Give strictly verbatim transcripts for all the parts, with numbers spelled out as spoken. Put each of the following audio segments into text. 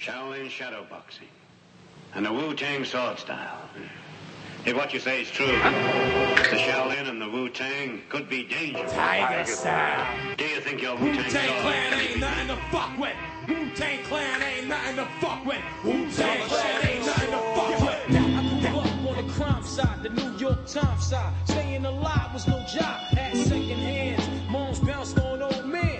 Shaolin shadow boxing and the Wu-Tang sword style. If what you say is true, the Shaolin and the Wu-Tang could be dangerous. Tiger style. Do you think your Wu-Tang, Wu-Tang Clan ain't nothing to fuck with. Wu-Tang Clan ain't nothing to fuck with. Wu-Tang Clan ain't nothing to fuck with. I grew up on the crime side, the New York Times side. Staying alive was no job. Had second hands. Moms bounced on old men.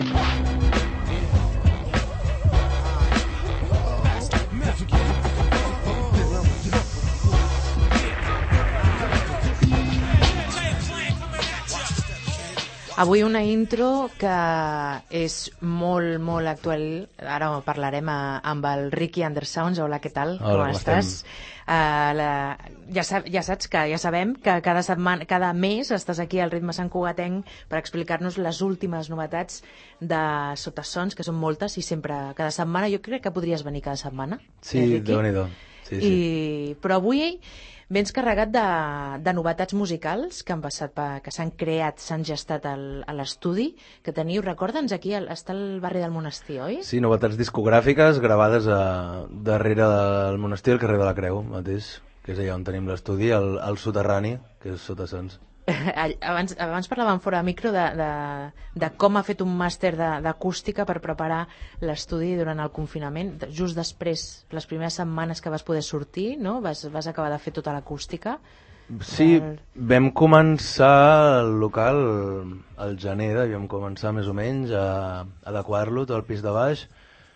Avui una intro que és molt, molt actual. Ara parlarem a, amb el Ricky Undersounds. Hola, què tal? Hola, com estàs? Uh, la, ja, sab, ja saps que ja sabem que cada setmana, cada mes estàs aquí al Ritme Sant Cugatenc per explicar-nos les últimes novetats de Sotasons, que són moltes, i sempre, cada setmana, jo crec que podries venir cada setmana. Sí, eh, déu-n'hi-do. Sí, sí. I, però avui vens carregat de, de novetats musicals que han passat, per, que s'han creat, s'han gestat al, a l'estudi que teniu. Recorda'ns, aquí al, està al barri del Monestir, oi? Sí, novetats discogràfiques gravades a, darrere del Monestir, al carrer de la Creu mateix, que és allà on tenim l'estudi, al, al soterrani, que és Sotasons. Abans, abans parlàvem fora de micro de, de, de com ha fet un màster d'acústica per preparar l'estudi durant el confinament. Just després, les primeres setmanes que vas poder sortir, no? vas, vas acabar de fer tota l'acústica. Sí, del... vam començar el local al gener, vam començar més o menys a adequar-lo, tot el pis de baix,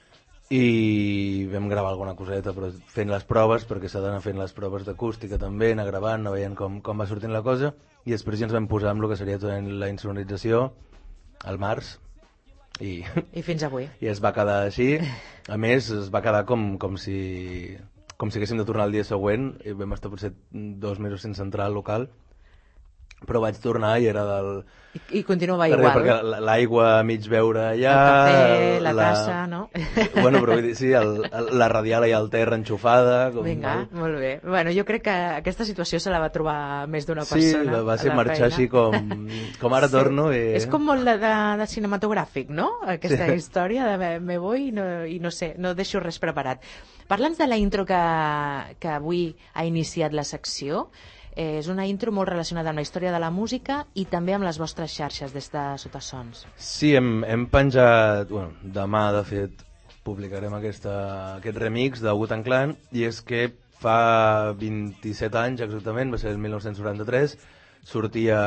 i vam gravar alguna coseta, però fent les proves, perquè s'ha d'anar fent les proves d'acústica també, anar gravant, anar veient com, com va sortint la cosa, i després ja ens vam posar amb el que seria tota la insonorització al març, i, I fins avui. I es va quedar així. A més, es va quedar com, com si com si haguéssim de tornar el dia següent, i vam estar potser dos mesos sense entrar al local, però vaig tornar i era del... I, i continuava perquè, igual. Perquè l'aigua a mig veure allà... El cafè, la, la tassa, no? Bueno, però vull dir, sí, el, el, la radial allà al terra enxufada... Com Vinga, molt... molt bé. Bueno, jo crec que aquesta situació se la va trobar més d'una sí, persona. Sí, va ser marxar feina. Així com... Com ara sí. Torno i... És com molt de, de, de cinematogràfic, no? Aquesta sí. Història de me voy i no, i no sé, no deixo res preparat. Parla'ns de la intro que, que avui ha iniciat la secció. Eh, és una intro molt relacionada amb la història de la música i també amb les vostres xarxes des de Sotasons. Sí, hem, hem penjat... Bueno, demà, de fet, publicarem aquesta, aquest remix de Wu-Tang Clan, i és que fa vint-i-set anys exactament, va ser el mil nou-cents noranta-tres, sortia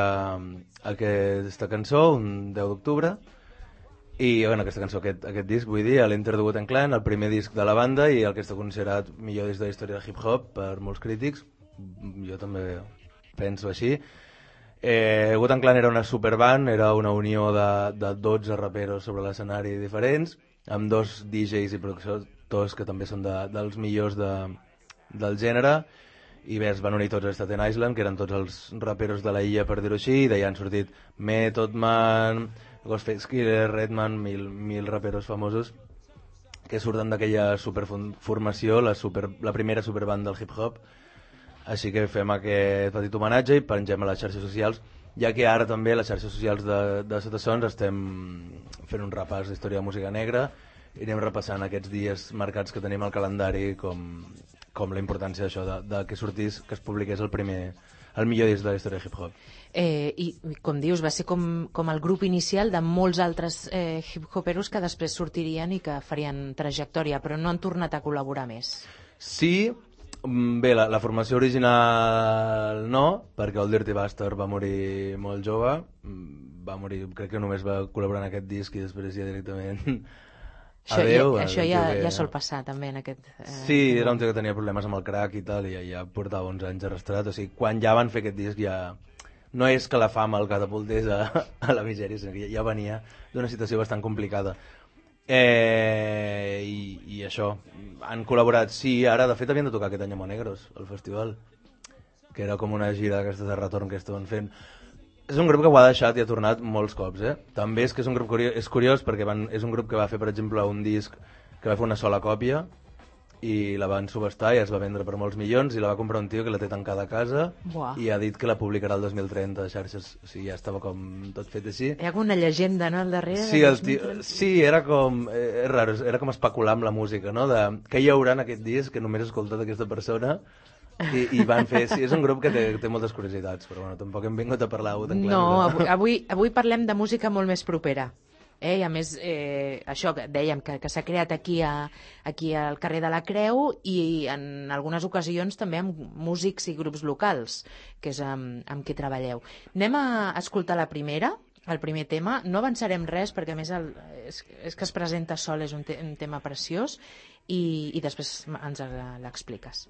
aquesta cançó, un deu d'octubre, i bueno, aquesta cançó, aquest, aquest disc, vull dir, l'Enter de Wu-Tang Clan, el primer disc de la banda i el que està considerat millor disc de la història de hip-hop per molts crítics. Jo també penso així. Eh, Wu-Tang Clan era una superband, era una unió de, de dotze raperos sobre l'escenari diferents, amb dos D Js i productors que també són de, dels millors de, del gènere, i bé, es van unir tots a Staten Island, que eren tots els raperos de la illa, per dir-ho així, i d'allà han sortit Method Man, Ghostface Killer, Redman, mil, mil raperos famosos que surten d'aquella superformació, la, super, la primera superband del hip-hop. Així que fem aquest petit homenatge i pengem a les xarxes socials, ja que ara també a les xarxes socials de, de Sotasons estem fent un repàs d'història de música negra i anem repassant aquests dies marcats que tenim al calendari, com, com la importància d'això, de, de que sortís, que es publiqués el primer, el millor disc de la història de hip-hop. Eh, I, com dius, va ser com, com el grup inicial de molts altres eh, hip-hoperos que després sortirien i que farien trajectòria, però no han tornat a col·laborar més. Sí. Bé, la, la formació original no, perquè el Dirty Bastard va morir molt jove, va morir, crec que només va col·laborar en aquest disc i després ja directament això, adeu. Ja, això ja, que... ja sol passar també en aquest... Eh, sí, era un tio que tenia problemes amb el crack i tal, i ja, ja portava onze anys arrastrat, o sigui, quan ja van fer aquest disc ja... No és que la fama el catapultés a, a la misèria, sinó que ja, ja venia d'una situació bastant complicada. Eh, i, i això, han col·laborat, sí, ara de fet havien de tocar aquest any a Monegros, al festival, que era com una gira d'aquestes de retorn que estaven fent. És un grup que ho ha deixat i ha tornat molts cops, eh? També és que és un grup curiós, és curiós perquè van, és un grup que va fer, per exemple, un disc que va fer una sola còpia i la van subestar i es va vendre per molts milions i la va comprar un tio que la té tancada a casa. Buah. I ha dit que la publicarà el dos mil trenta a xarxes, o sigui, ja estava com tot fet així. Hi ha com una llegenda, no?, al darrere. Sí, el tio, sí, era com eh, és raro, era com especular amb la música, no? De què hi haurà en aquest disc que només he escoltat aquesta persona i, i van fer, sí, és un grup que té, té moltes curiositats, però bueno, tampoc hem vingut a parlar de Wu-Tang Clan. No, avui, avui, avui parlem de música molt més propera. Eh? I a més, eh, això que dèiem, que, que s'ha creat aquí, a, aquí al carrer de la Creu i en algunes ocasions també amb músics i grups locals, que és amb, amb qui treballeu. Anem a escoltar la primera, el primer tema. No avançarem res perquè a més el, és, és que es presenta sol, és un, te, un tema preciós i, i després ens l'expliques.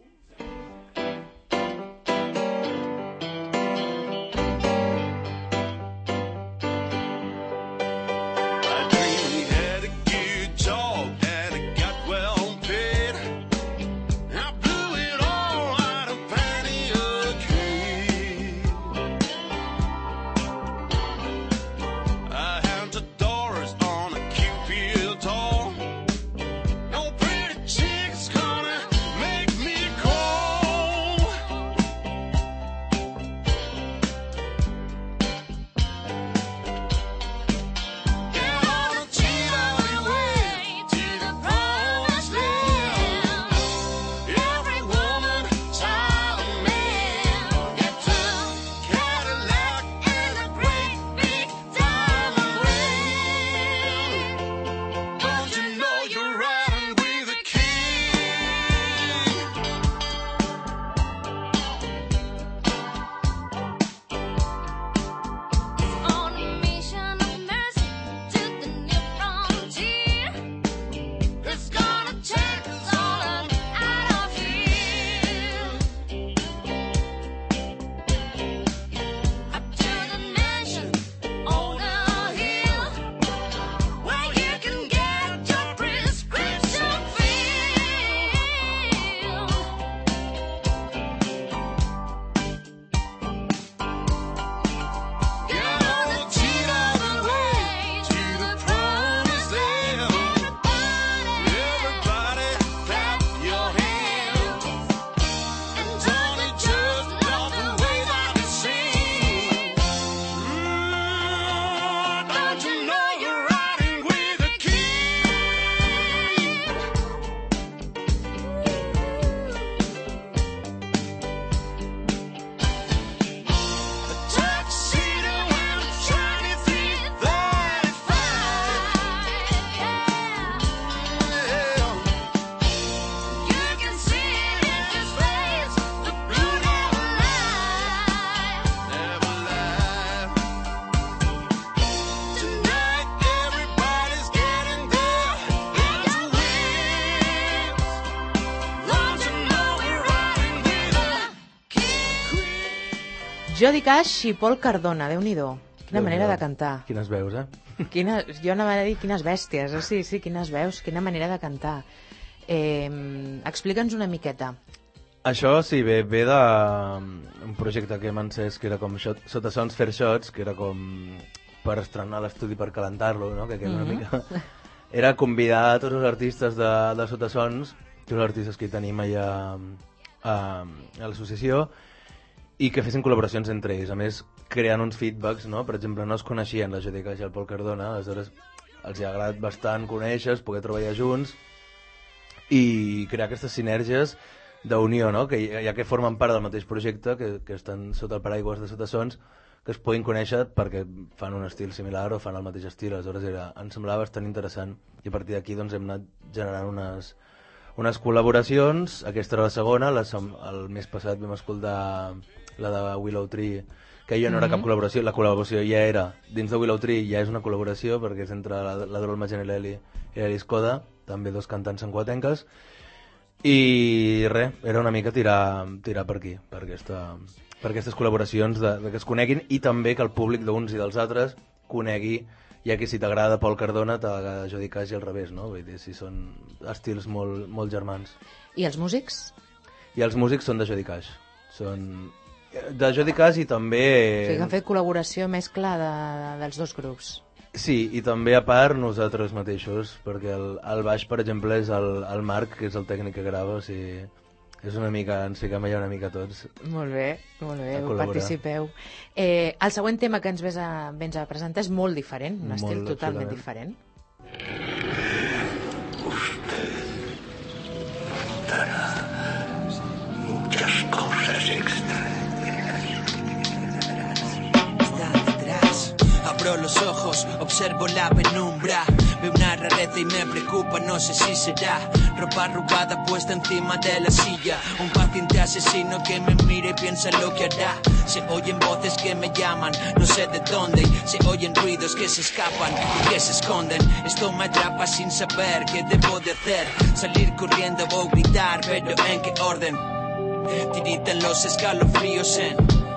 Jody Cash i Paul Cardona, Déu-n'hi-do. Quina manera de cantar. Quines veus, eh? Quina, jo anava a dir quines bèsties, eh? sí, sí, quines veus, quina manera de cantar. Eh, Explica'ns una miqueta. Això sí, ve, ve d'un projecte que hem encès que era com shot, Sota Sons Fair Shots, que era com per estrenar l'estudi, per calentar-lo, no? Que queda una mm-hmm. mica... Era convidar tots els artistes de, de Sota Sons, tots els artistes que hi tenim allà a, a l'associació, i que fessin col·laboracions entre ells, a més creant uns feedbacks, no? Per exemple, no es coneixien la Jody Cash i el Paul Cardona, aleshores els hi ha agradat bastant conèixer-se, poder treballar junts i crear aquestes sinergies d'unió, no? Que ja que formen part del mateix projecte, que, que estan sota el paraigües de Sota Sons, que es puguin conèixer perquè fan un estil similar o fan el mateix estil, aleshores era, em semblava bastant interessant i a partir d'aquí doncs, hem anat generant unes, unes col·laboracions. Aquesta era la segona, la, el mes passat vam escoltar la de Willow Tree, que ja no era mm-hmm. cap col·laboració, la col·laboració ja era dins de Willow Tree, ja és una col·laboració perquè és entre la, la Drol Magenelli i l'Elis Coda, també dos cantants sanquatenques, i res, era una mica tirar, tirar per aquí, per, aquesta, per aquestes col·laboracions de, de que es coneguin i també que el públic d'uns i dels altres conegui, ja que si t'agrada Paul Cardona t'agrada Jody Cash i al revés, no? Vull dir, si són estils molt, molt germans. I els músics? I els músics són de Jody Cash, són de Jody Cash i també... O sigui que han fet col·laboració mescla de, dels dos grups. Sí, i també a part nosaltres mateixos, perquè el, el baix, per exemple, és el, el Marc, que és el tècnic que grava, o sigui, és una mica, ens fiquem allà una mica tots. Molt bé, molt bé, A col·laborar. participeu. Eh, el següent tema que ens vens a, vens a presentar és molt diferent, un Molt, estil totalment absolutament. diferent. Muchas cosas extrañas. Está detrás. Abro los ojos, observo la penumbra. Veo una rareza y me preocupa, no sé si será ropa arrugada puesta encima de la silla. Un paciente asesino que me mira y piensa lo que hará. Se oyen voces que me llaman, no sé de dónde. Se oyen ruidos que se escapan y que se esconden. Esto me atrapa sin saber qué debo de hacer. Salir corriendo o gritar, pero ¿en qué orden? Tiritan los escalofríos en...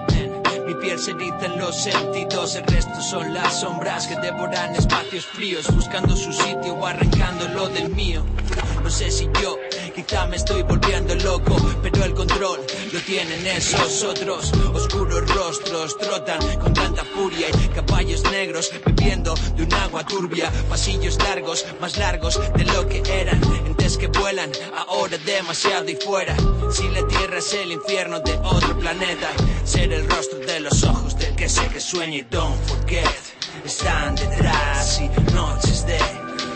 Mi piel se eriza en los sentidos, el resto son las sombras que devoran espacios fríos, buscando su sitio o arrancándolo del mío. No sé si yo, quizá me estoy volviendo loco, pero el control lo tienen esos otros. Oscuros rostros trotan con tanta furia y caballos negros bebiendo de un agua turbia. Pasillos largos, más largos de lo que eran, entes que vuelan, ahora demasiado y fuera. Si la tierra es el infierno de otro planeta, ser el rostro de los ojos del que sé que sueña y don't forget. Están detrás y noches de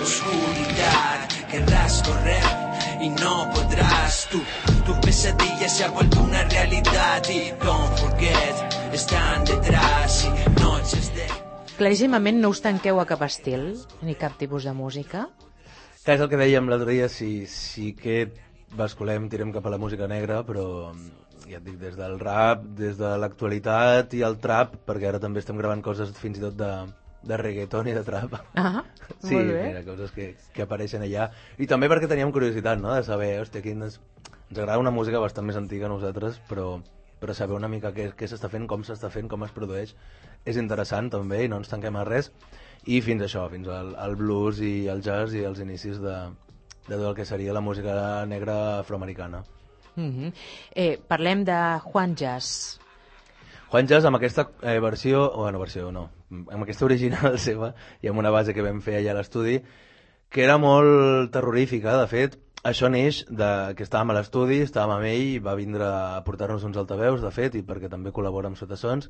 oscuridad, querrás correr y no podrás. Tu, tu pesadilla se ha vuelto una realidad y don't forget. Están detrás y noches de... Claríssimament no us tanqueu a cap estil, ni cap tipus de música. Que és el que dèiem l'altre dia, sí, sí que basculem, tirem cap a la música negra, però ja et dic, des del rap, des de l'actualitat i el trap, perquè ara també estem gravant coses fins i tot de, de reggaeton i de trap. Ah, Sí, molt bé. mira, coses que, que apareixen allà. I també perquè teníem curiositat, no?, de saber, hòstia, aquí ens, ens agrada una música bastant més antiga a nosaltres, però, però saber una mica què, què s'està fent, com s'està fent, com es produeix, és interessant també, i no ens tanquem a res. I fins a això, fins al, al blues i al jazz i als inicis de, de tot el que seria la música negra afroamericana. Mm-hmm. eh, parlem de Juan Jazz. Juan Jazz, amb aquesta eh, versió, o bueno, versió no, amb aquesta original seva, i amb una base que vam fer allà a l'estudi, que era molt terrorífica, de fet, això neix de, que estàvem a l'estudi, estàvem amb ell, i va vindre a portar-nos uns altaveus, de fet, i perquè també col·labora amb Sotasons,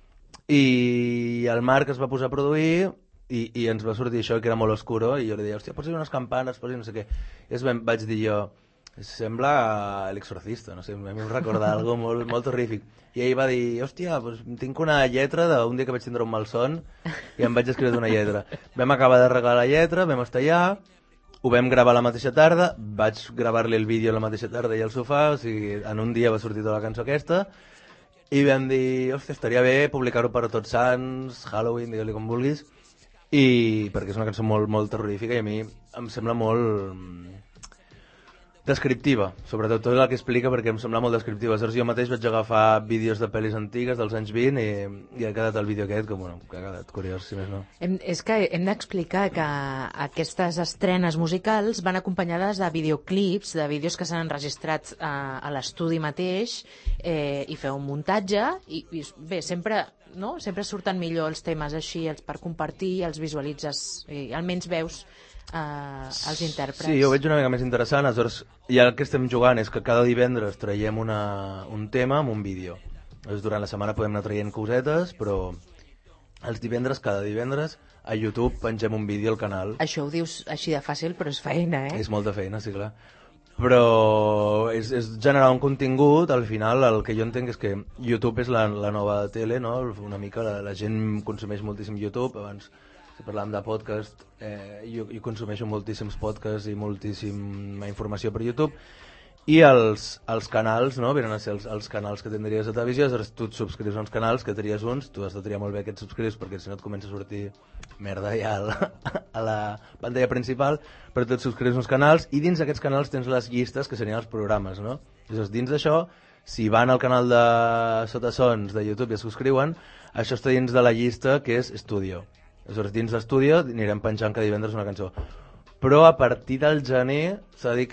i el Marc es va posar a produir, i, i ens va sortir això, que era molt oscuro, i jo li deia, hòstia, posi unes campanes, posi no sé què, i es vaig dir jo, sembla l'exorcista, no sé, em recorda algo molt, molt terrífic. I ell va dir, hòstia, pues, tinc una lletra d'un dia que vaig tindre un malson i em vaig escriure una lletra. Vam acabar d'arreglar la lletra, vam estar allà, ho vam gravar la mateixa tarda, vaig gravar-li el vídeo la mateixa tarda i al sofà, o sigui, en un dia va sortir tota la cançó aquesta, i vam dir, hòstia, estaria bé publicar-ho per a Tots Sants, Halloween, digue-li com vulguis, i perquè és una cançó molt, molt terrorífica i a mi em sembla molt descriptiva, sobretot tot el que explica, perquè em sembla molt descriptiva. Aleshores jo mateix vaig agafar vídeos de pel·lis antigues dels anys vint i, i ha quedat el vídeo aquest, que, bueno, que ha quedat curiós, si més no. Hem, és que hem d'explicar que aquestes estrenes musicals van acompanyades de videoclips, de vídeos que s'han enregistrat a, a l'estudi mateix, eh, i feu un muntatge, i, i bé, sempre, no? sempre surten millor els temes així, els per compartir, els visualitzes, i almenys veus Uh, els intèrprets. Sí, jo ho veig una mica més interessant. Aleshores, ja el que estem jugant és que cada divendres traiem una, un tema amb un vídeo. Aleshores, durant la setmana podem anar traient cosetes, però els divendres, cada divendres, a YouTube pengem un vídeo al canal. Això ho dius així de fàcil, però és feina, eh? És molta feina, sí, clar. Però és, és generar un contingut, al final el que jo entenc és que YouTube és la, la nova tele, no? Una mica la, la gent consumeix moltíssim YouTube. Abans, si parlàvem de podcast, eh, jo, jo consumeixo moltíssims podcasts i moltíssima informació per YouTube, i els, els canals, no?, venen a ser els, els canals que tindries a televisió. Aleshores tu et subscrius a uns canals, que tries uns, tu has de triar molt bé què et subscrius, perquè si no et comença a sortir merda ja a la, a la pantalla principal, però tu et subscrius a uns canals, i dins d'aquests canals tens les llistes, que serien els programes, no? Aleshores, dins d'això, si van al canal de Sotasons de YouTube i es subscriuen, això està dins de la llista que és Estudio. Aleshores, dins l'estudi anirem penjant cada divendres una cançó. Però a partir del gener s'ha de dir que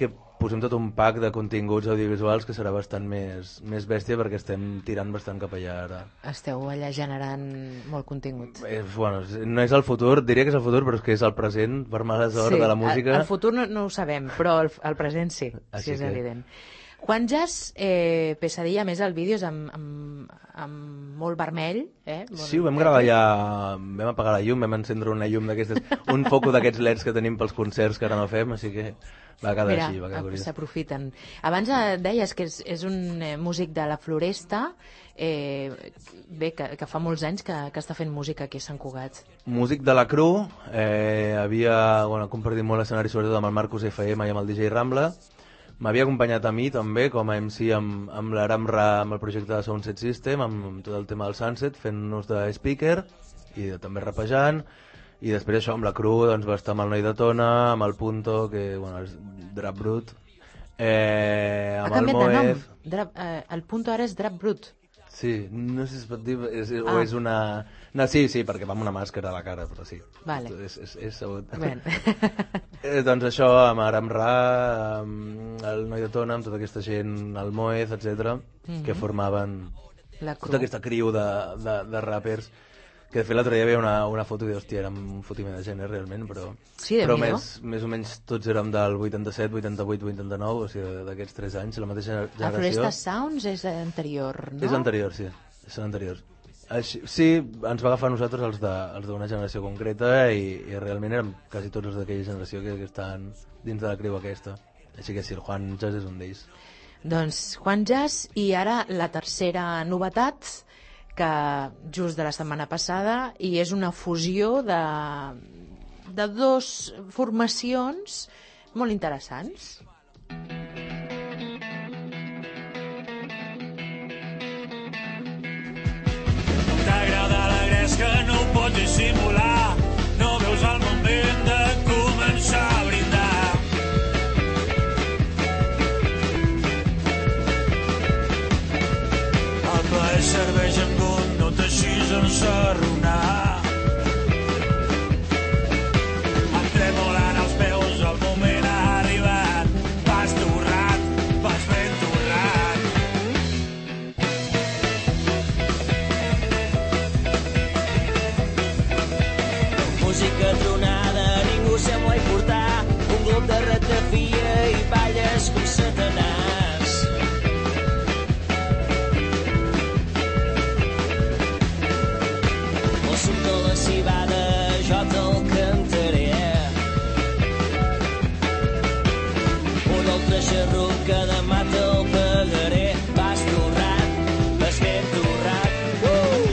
posem tot un pack de continguts audiovisuals que serà bastant més, més bèstia perquè estem tirant bastant cap allà ara. Esteu allà generant molt contingut. Eh, bueno, no és el futur, diria que és el futur, però és que és el present, per mala sort, sí, de la música. El, el futur no, no ho sabem, però el, el present sí, Així sí és que... evident. Juan Jazz, eh, Pesadilla, més el vídeo és amb, amb, amb molt vermell. Eh? Molt Sí, ho vam gravar allà, vam apagar la llum, vam encendre una llum d'aquestes, un foco d'aquests leds que tenim pels concerts que ara no fem, així que va quedar Mira, així, va quedar curiós. s'aprofiten. Abans eh, deies que és, és un eh, músic de la Floresta, eh, bé, que, que fa molts anys que, que està fent música aquí a Sant Cugat. Músic de la Cru, eh, havia bueno, compartit molt l'escenari sobretot amb el Marcus F M i amb el D J Rambla. M'havia acompanyat a mi també com a M C amb, amb l'Aram Ra, amb el projecte de Soundset System, amb, amb tot el tema del Sunset, fent-nos de speaker i de, també rapejant. I després això, amb la Cru, doncs, va estar amb el Noi de Tona, amb el Punto, que bueno, és Drap Brut, eh, amb ha el canviat de nom. Moez. Drap, eh, el Punto ara és Drap Brut. Sí, no sé si es pot dir, és, Ah. o és una... No, sí, sí, perquè va amb una màscara a la cara, però sí. Vale. És, és, és sabut. Ben. eh, doncs això, amb Aram Ra, amb el Noi de Tona, amb tota aquesta gent, el Moez, etcètera, Mhm. que formaven La Cru. tota aquesta criu de, de, de rappers, que de fet l'altre dia veia una, una foto i hòstia, érem un fotiment de gent, eh, realment, però, Sí, però Déu-n'hi-do. més, més o menys tots érem del vuitanta-set, vuitanta-vuit, vuitanta-nou, o sigui, d'aquests tres anys, la mateixa La generació. Floresta Sounds és anterior, no? És anterior, sí. Són anteriors. Així, sí, ens va agafar a nosaltres els de- els d'una generació concreta i, i realment érem quasi tots els d'aquella generació que, que estan dins de la creu aquesta. Així que sí, el Juan Jazz és un d'ells. Doncs Juan Jazz, i ara la tercera novetat, que just de la setmana passada, i és una fusió de, de dos formacions molt interessants. T'agrada la gresca, no ho pots dissimular. No veus el moment de començar a brindar. El plaer serveix en got, no t'eixis a ensarronar. Em tremolen els peus, el moment ha arribat. Vas torrat, vas ben torrat. Música tronada, ningú sembla importar. Un glob de ratafia i balles com Satanàs. El suc de la cibada jo te'l cantaré. Un altre xarrup que demà te'l pagaré. Vas torrat, vas ben torrat. Uh!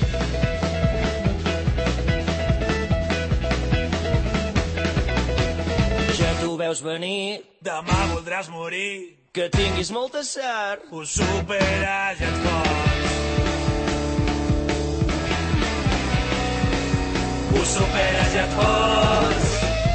Ja t'ho veus venir, Demà voldràs morir. que tinguis molta sort. Ho superes, ja et fots. Ho superes, ja et fots.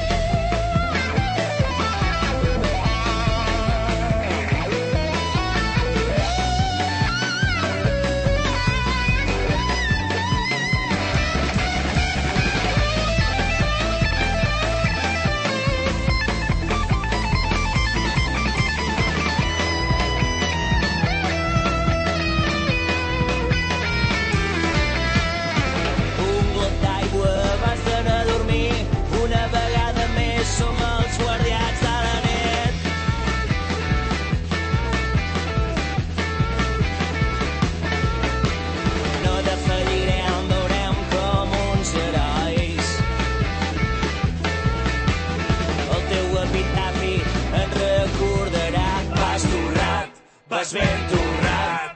Un glop d'aigua abans d'anar a dormir. Una vegada més som els guardians de la nit. No defallirem, veurem com uns herois. El teu epitafi et recordarà. Vas torrat, vas ben torrat.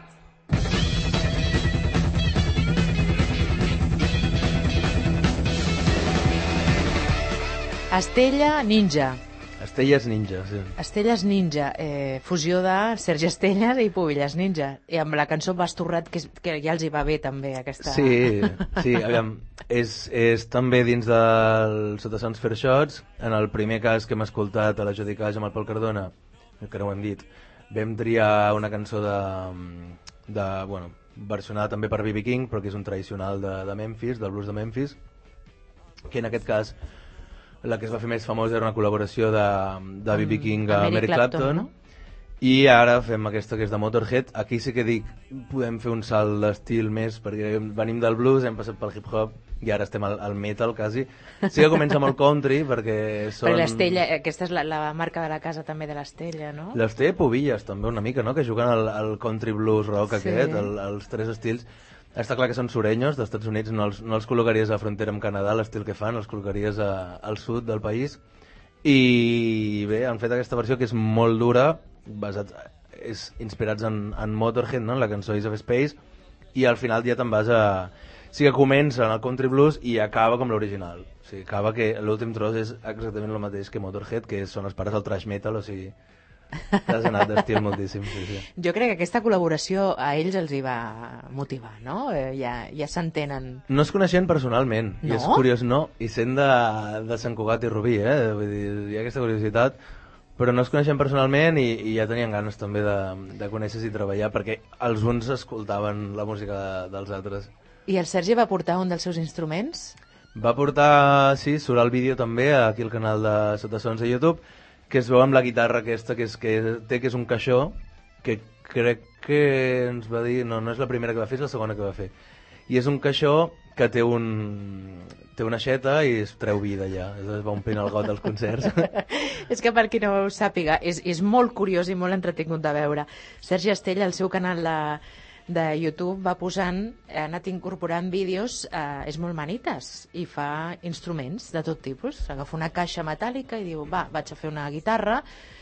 Estella Ninja. Estelles Ninja, sí. Estelles Ninja, eh, fusió de Sergi Estelles i Pubilles Ninja. I amb la cançó Vas torrat, que, és, que ja els hi va bé també aquesta... Sí, sí, aviam, és, és també dins del Sota Sants Fair Shots. En el primer cas que hem escoltat a la Jodi Caix amb el Pol Cardona, que no ho hem dit, vam triar una cançó de, de bueno, versionada també per B B King, però que és un tradicional de, de Memphis, del blues de Memphis, que en aquest cas la que es va fer més famosa era una col·laboració de, de B B King a Mary Clapton, Clapton no? I ara fem aquesta que és de Motorhead. Aquí sí que dic, podem fer un salt d'estil més, perquè venim del blues, hem passat pel hip-hop i ara estem al, al metal, quasi. Sí que comença amb el country, perquè són... Perquè l'Estella, aquesta és la, la marca de la casa també de l'Estella, no? L'Estella Pubillas també una mica, no? Que juguen al, al country blues rock sí. aquest, el, els tres estils. Està clar que són surenyos dels Estats Units, no els, no els col·locaries a la frontera amb Canadà, l'estil que fan, els col·locaries a, al sud del país. I bé, han fet aquesta versió que és molt dura, basat, és inspirats en, en Motorhead, no? En la cançó Ace of Space, i al final ja te'n vas a... Sí que comença en el country blues i acaba com l'original. O sigui, acaba que l'últim tros és exactament el mateix que Motorhead, que són els pares del thrash metal, o sigui... T'has anat d'estil moltíssim, sí, sí. Jo crec que aquesta col·laboració a ells els hi va motivar, no? Eh, ja ja s'entenen. No es coneixen personalment, no? I és curiós, no? I sent de, de Sant Cugat i Rubí, eh? Vull dir, hi ha aquesta curiositat, però no es coneixen personalment i, i ja tenien ganes també de, de conèixer-se i treballar, perquè els uns escoltaven la música de, dels altres. I el Sergi va portar un dels seus instruments? Va portar, sí, surt el vídeo també aquí al canal de Sotasons a YouTube, que es veu amb la guitarra aquesta que, és, que té, que és un caixó, que crec que ens va dir... No, no és la primera que va fer, és la segona que va fer. I és un caixó que té un té una aixeta i es treu vida allà. Es va omplint el got dels concerts. És que per qui no ho sàpiga, és, és molt curiós i molt entretingut de veure. Sergi Estella, al seu canal de, de YouTube, va posant, ha anat incorporant vídeos, eh, és molt manites, i fa instruments de tot tipus. Agafa una caixa metàl·lica i diu, va, vaig a fer una guitarra,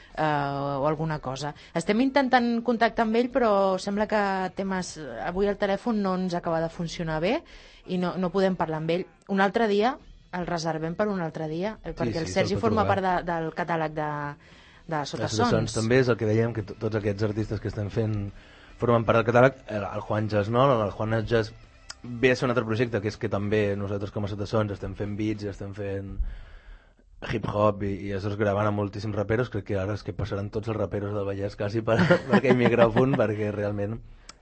Uh, o alguna cosa. Estem intentant contactar amb ell, però sembla que temes... avui el telèfon no ens acaba de funcionar bé i no, no podem parlar amb ell. Un altre dia, el reservem per un altre dia, eh, perquè sí, sí, el Sergi forma part de, del catàleg de, de Sotasons. També és el que dèiem, que tots aquests artistes que estan fent formen part del catàleg. El, el Juan Jazz, no? El Juan Jazz ve a ser un altre projecte, que és que també nosaltres com a Sotasons estem fent beats i estem fent hip-hop i, i estàs gravant amb moltíssims raperos. Crec que ara és que passaran tots els raperos del Vallès quasi per, per aquell micròfon, perquè realment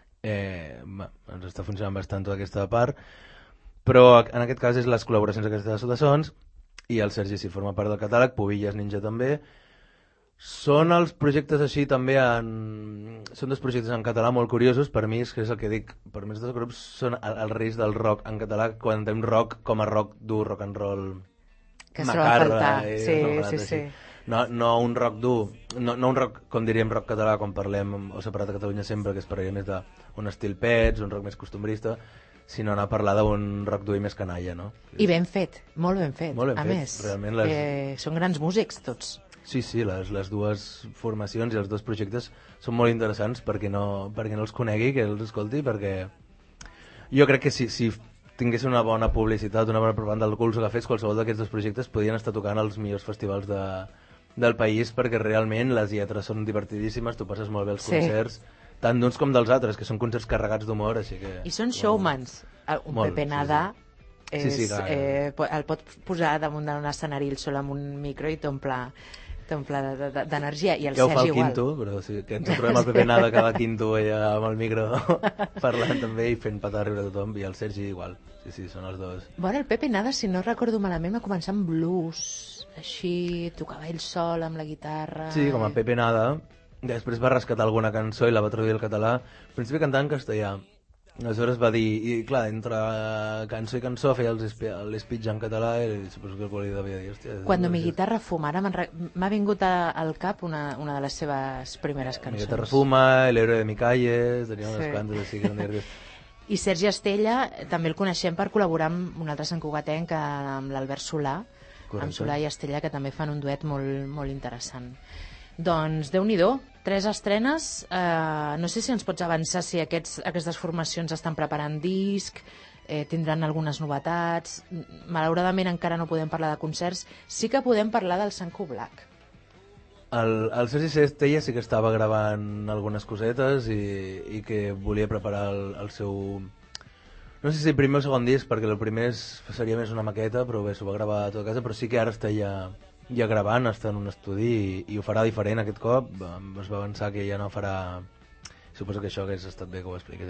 eh, ens està funcionant bastant tota aquesta part, però en aquest cas és les col·laboracions aquestes de Sotasons, i el Sergi sí forma part del catàleg, Pubillas Ninja també. Són els projectes així també en... són dos projectes en català molt curiosos. Per mi és que és el que dic, per mi els dos grups són el, el reis del rock en català, quan entenem rock com a rock dur, rock and roll que es troba a faltar, eh, sí, no, sí, sí. No, no un rock dur, no, no un rock, com diríem, rock català, quan parlem, o separat a Catalunya sempre, que es parlaria més d'un estil Pets, un rock més costumbrista, sinó anar a parlar d'un rock dur i més canalla, no? I ben fet, molt ben fet, molt ben a fet. més. Realment les... eh, són grans músics, tots. Sí, sí, les, les dues formacions i els dos projectes són molt interessants perquè no, perquè no els conegui, que els escolti, perquè jo crec que si... si tinguessin una bona publicitat, una bona propaganda del cul que fes, qualsevol d'aquests dos projectes podien estar tocant als millors festivals de, del país, perquè realment les lletres són divertidíssimes, tu passes molt bé els sí. concerts, tant d'uns com dels altres, que són concerts carregats d'humor, així que... I són showmans. Un molt, Pepe Nada sí, sí. És, sí, sí, eh, el pot posar damunt d'un escenari el sol amb un micro i t'omple d'energia, i el ja Sergi igual. Ja ho fa el Quinto, però sí, que ens trobem el Pepe Nada cada Quinto allà amb el micro parlant també i fent patar riure a tothom, i el Sergi igual. Sí, sí, són els dos. Bueno, el Pepe Nada, si no recordo malament, va començar amb blues, així, tocava ell sol amb la guitarra... Sí, com a Pepe Nada. Després va rescatar alguna cançó i la va traduir al català. Al principi cantava en castellà. Aleshores va dir, i clar, entre cançó i cançó feia l'espitch en català i suposo que algú li devia dir, hòstia... Cuando mi guitarra fuma, ara m'ha vingut a, al cap una, una de les seves primeres cançons. Mi guitarra fuma, El héroe de mi calle, tenia unes sí. quantes així que no. I Sergi Estella també el coneixem per col·laborar amb un altre santcugatenc, amb l'Albert Solà, correcte. Amb Solà i Estella, que també fan un duet molt, molt interessant. Doncs, Déu-n'hi-do, tres estrenes. Eh, no sé si ens pots avançar si aquests, aquestes formacions estan preparant disc, eh, tindran algunes novetats. Malauradament encara no podem parlar de concerts. Sí que podem parlar del Sant Cu Black. El, el Sergi Estella sí que estava gravant algunes cosetes i, i que volia preparar el, el seu... No sé si el primer o segon disc, perquè el primer és, seria més una maqueta, però bé, s'ho va gravar a tota casa, però sí que ara està ja, ja gravant, està en un estudi i, i ho farà diferent aquest cop. Es va avançar que ja no farà... Suposo que això hagués estat bé que ho expliqués ell.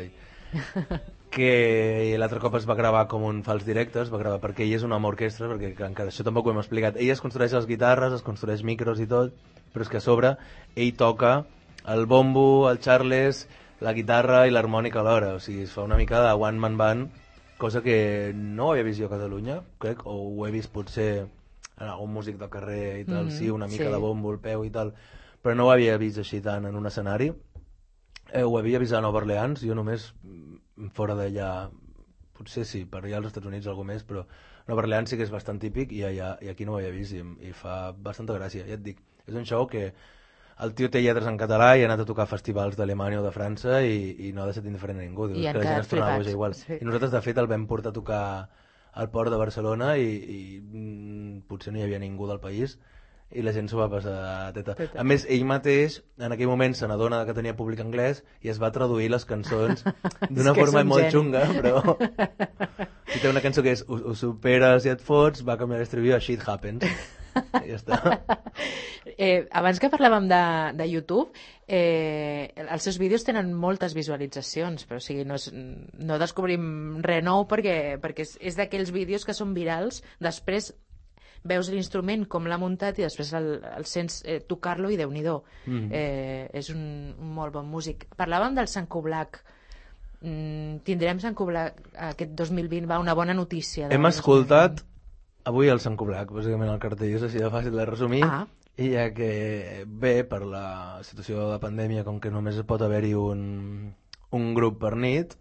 que l'altre cop es va gravar com un fals directe, es va gravar perquè ell és un home orquestra, perquè encara això tampoc ho hem explicat. Ell es construeix les guitarres, es construeix micros i tot, però és que a sobre ell toca el bombo, el charles, la guitarra i l'harmònica alhora, o sigui, es fa una mica de one man band, cosa que no havia vist jo a Catalunya, crec, o ho he vist potser en algun músic de carrer i tal, mm -hmm, sí, una mica sí. de bombo al peu i tal, però no ho havia vist així tant en un escenari. Eh, ho havia vist a Nova Orleans, jo només fora d'allà, potser sí, per allà als Estats Units algú més, però Nova Orleans sí que és bastant típic i, allà, i aquí no ho havia vist i, i fa bastanta gràcia, ja et dic. És un show que el tio té lletres en català i ha anat a tocar festivals d'Alemanya o de França i, i no ha deixat indiferent a ningú. Dius, I que la gent es tornava boja igual. Sí. I nosaltres, de fet, el vam portar a tocar al port de Barcelona i, i mm, potser no hi havia ningú del país i la gent s'ho va passar a teta. A més, ell mateix, en aquell moment, se n'adona que tenia públic anglès i es va traduir les cançons d'una forma molt geni. xunga, però... I té una cançó que és ho, ho superes i et fots, va canviar l'estribillo a Shit Happens. I ja està. Eh, abans que parlàvem de, de YouTube, eh, els seus vídeos tenen moltes visualitzacions, però o sigui, no, és, no descobrim res nou perquè, perquè és, és d'aquells vídeos que són virals, després veus l'instrument com l'ha muntat i després el, el sents eh, tocar-lo i Déu-n'hi-do. Mm. Eh, és un, un molt bon músic. Parlàvem del Sant Coblac. Mm, tindrem Sant Coblac aquest dos mil vint, va, una bona notícia. Hem escoltat avui el Sant Coblac, bàsicament el cartell és així de fàcil de resumir, ah. i ja que bé, per la situació de pandèmia, com que només pot haver-hi un, un grup per nit,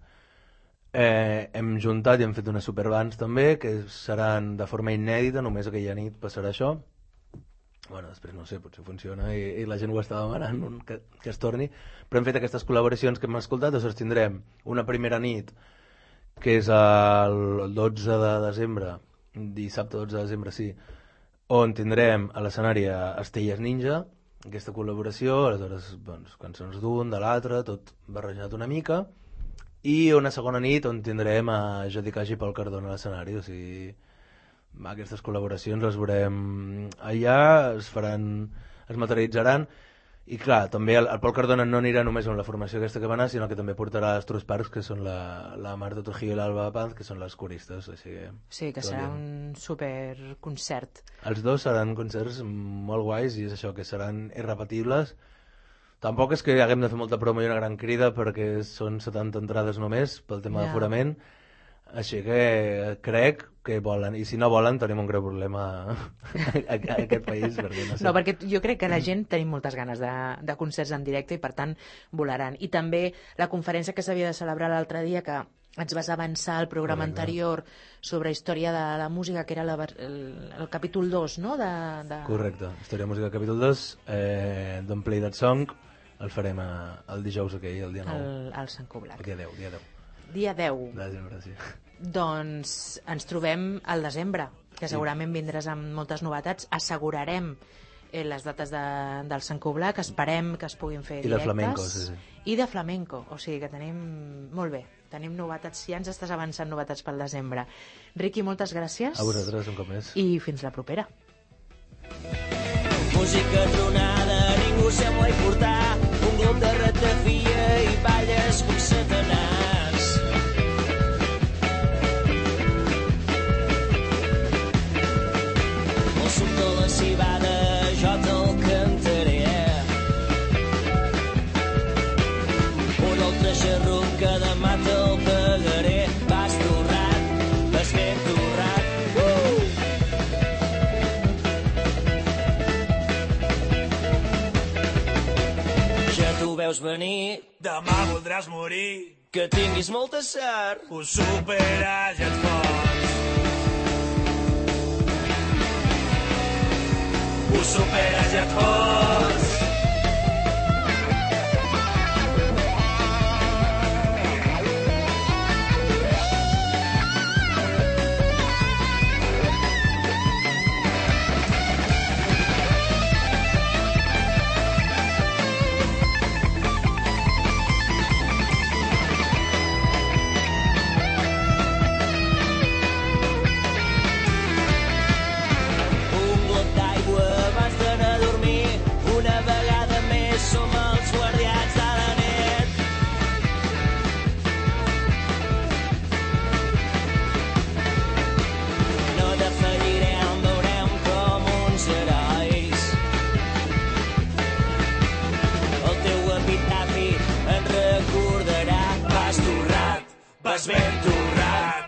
eh, hem juntat i hem fet unes superbands també, que seran de forma inèdita, només aquella nit passarà això. Bueno, després no sé, potser funciona i, i la gent ho està demanant un, que, que es torni, però hem fet aquestes col·laboracions que hem escoltat, doncs tindrem una primera nit que és el dotze de desembre, dissabte dotze de desembre, sí, on tindrem a l'escenari Estelles Ninja, aquesta col·laboració, aleshores doncs, cançons d'un, de l'altre, tot barrejat una mica, i una segona nit on tindrem a Jodi Cage i Pol Cardona a l'escenari, o sigui, aquestes col·laboracions les veurem allà, es faran, es materialitzaran, i clar, també el, el Pol Cardona no anirà només amb la formació aquesta que va anar, sinó que també portarà els True Sparks, que són la, la Marta Trujillo i l'Alba Paz, que són les coristes. Així que, sí, que serà un superconcert. Els dos seran concerts molt guais i és això, que seran irrepetibles. Tampoc és que haguem de fer molta promo i una gran crida perquè són setanta entrades només pel tema yeah. d'aforament, així que crec que volen, i si no volen tenim un greu problema a, a, a aquest país. Perquè no, sé. No, perquè jo crec que la gent tenim moltes ganes de, de concerts en directe i per tant volaran. I també la conferència que s'havia de celebrar l'altre dia, que ens vas avançar al programa Correcte. anterior sobre història de la música, que era la, el, el capítol dos, no? De, de... Correcte, història de música capítol dos, eh, Don't Play That Song, el farem a, el dijous aquell, el dia nou. El, el Sant Coblac. El dia deu, dia deu. Dia deu. De desembre, sí. Doncs ens trobem al desembre, que segurament vindràs amb moltes novetats. Assegurarem eh, les dates de, del Sant Coblac, esperem que es puguin fer I directes. I de flamenco, sí, sí. I de flamenco, o sigui que tenim... Molt bé, tenim novetats, ja ens estàs avançant novetats pel desembre. Riqui, moltes gràcies. A vosaltres, un cop més. I fins la propera. Música tronada, ningú sembla importar, un glob de ratafia i balles com satanàs. El suc de la cibada jo te'l cantaré, un altre xarrup que demà te'l pagaré. Vas torrat, vas ben torrat. Uh! Tu veus venir, demà voldràs morir, que tinguis molta sort, ho superar ja et pots. Ho superar ja et pots. una Vas ben torrat.